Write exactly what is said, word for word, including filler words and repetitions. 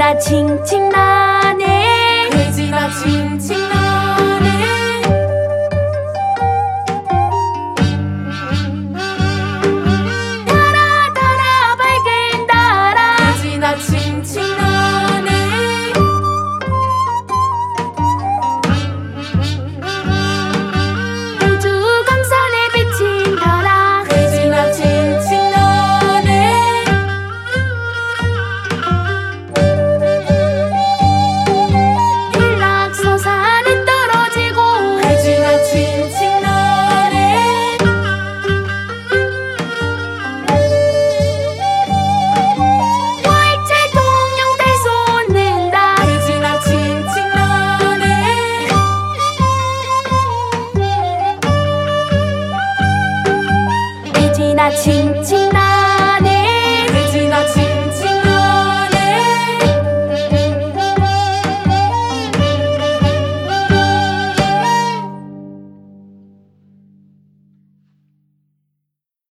돼지나 칭칭 나네. 돼지나 칭칭 나네. 달아 달아 밝은 달아. 돼지나 칭칭 나네. 우주 강산에 비친 달아. 돼지나 칭칭 나네. 일락서산에 떨어지고. 돼지나 칭칭 나네. 월체 동영달 솟는다. 돼지나 칭칭 나네. 돼지나 칭칭 나